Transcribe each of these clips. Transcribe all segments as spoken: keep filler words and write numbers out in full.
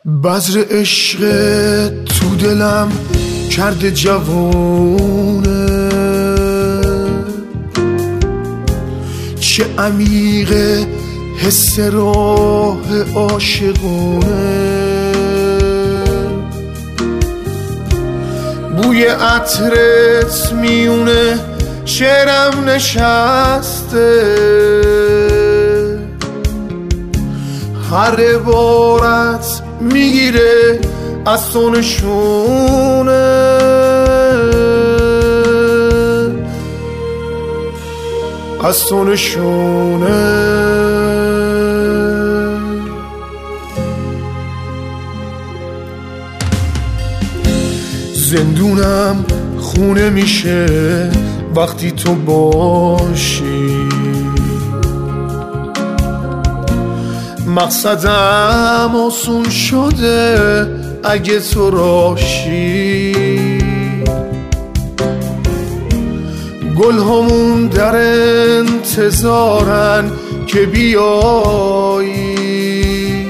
بذر عشق تو دلم کرده جوونه، چه عمیقه حس راه عاشقونه. بوی عطرت میونه شعرم نشسته، هر عبارت میگیره از تو نشونه. از تو نشونه. زندونم خونه میشه وقتی تو باشی، مقصدم آسون شده اگه تو راشی. گل همون در انتظارن که بیایی،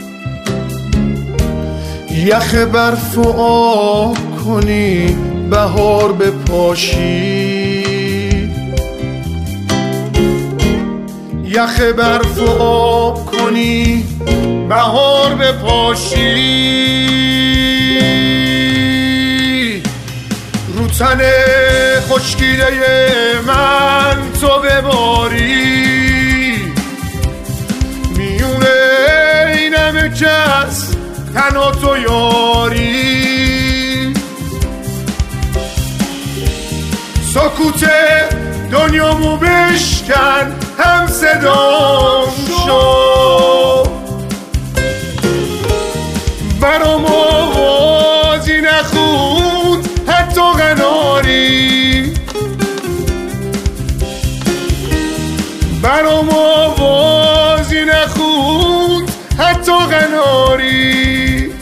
یخ برف و آب کنی بهار بپاشی. یخ برف و آب کنی بهار بپاشی. رو تن خشکیده من تو بباری، میونه این همه کس تنها تو یاری. سکوت دنیامو بشکن هم صدام شو، برام آوازی نخوند حتی قناری. برام آوازی نخوند حتی قناری.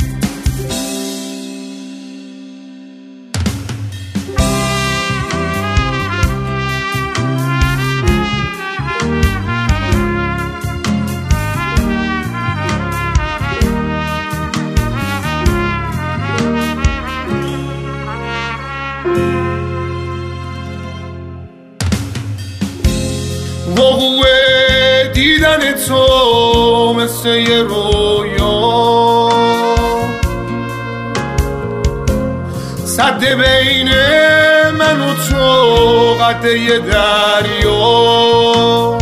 وقوع دیدن تو مثل یه رویا، سد بین من و تو قد یه دریا.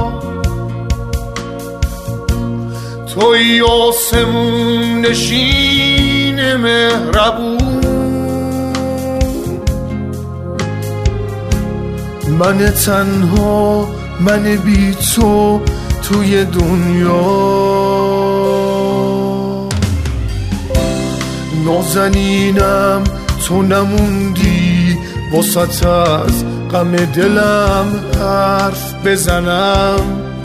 توی آسمون نشین مهربون، من تنها من بی تو توی دنیا. نازنینم تو نموندی واسط از غم دلم حرف بزنم.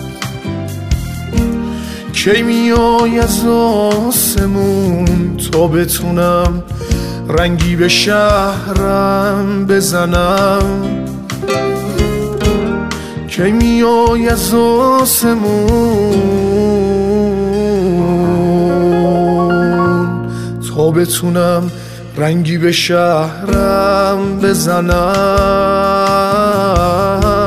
کی میای از آسمون تا بتونم رنگی به شهرم بزنم. کی میای از آسمون تا بتونم رنگی به شهرم بزنم.